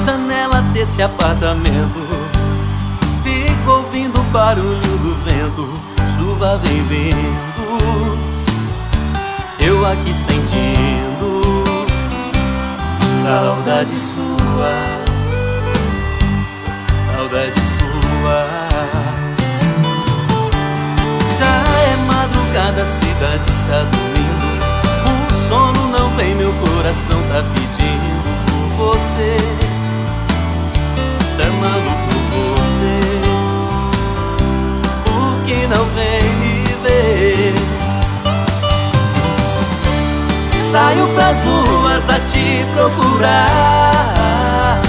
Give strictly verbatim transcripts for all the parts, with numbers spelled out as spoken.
janela desse apartamento, fico ouvindo o barulho do vento. Chuva vem vindo, eu aqui sentindo saudade sua, saudade sua. Já é madrugada, a cidade está dormindo, o sono não vem, meu coração tá pedindo por você, chamando por você. Por que não vem me ver? Saio pras ruas a te procurar.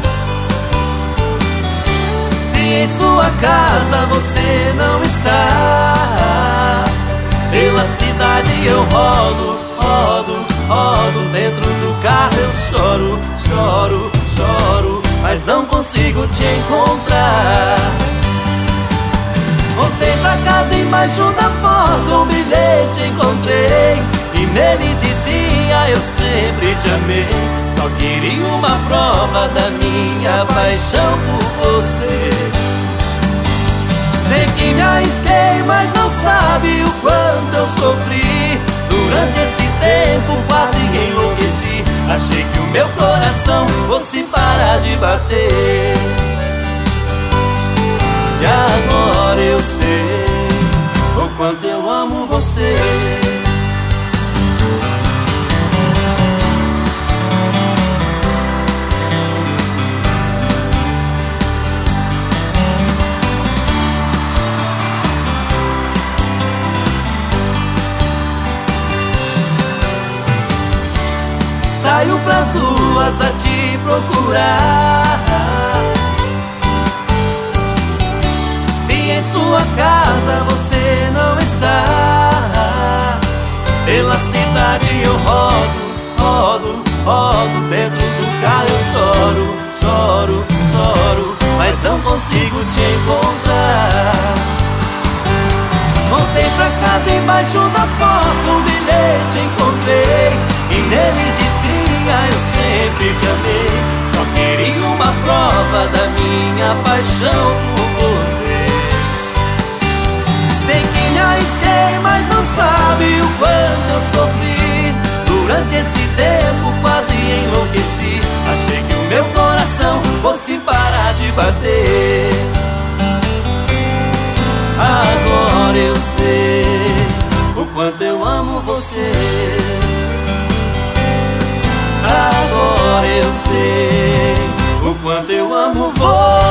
Se em sua casa você não está, pela cidade eu rodo, rodo, rodo. Dentro do carro eu choro, choro, choro, mas não consigo te encontrar. Voltei pra casa embaixo da porta, um bilhete encontrei, e nele dizia: eu sempre te amei. Só queria uma prova da minha paixão por você. Sei que me arrisquei, mas não sabe o quanto eu sofri. Durante esse tempo quase enlouqueci. Achei que o meu coração fosse parar de bater. E agora eu sei o quanto eu amo você. Saio pras ruas a te procurar. Se em sua casa você não está, pela cidade eu rodo, rodo, rodo. Dentro do carro eu choro, choro, choro, mas não consigo te encontrar. Voltei pra casa embaixo da porta, um bilhete encontrei, e nele dizia: eu sempre te amei. Só queria uma prova da minha paixão por você. Sei que me arrisquei, mas não sabe o quanto eu sofri. Durante esse tempo quase enlouqueci. Achei que o meu coração fosse parar de bater. Agora eu sei o quanto eu amo você. Agora eu sei o quanto eu amo você.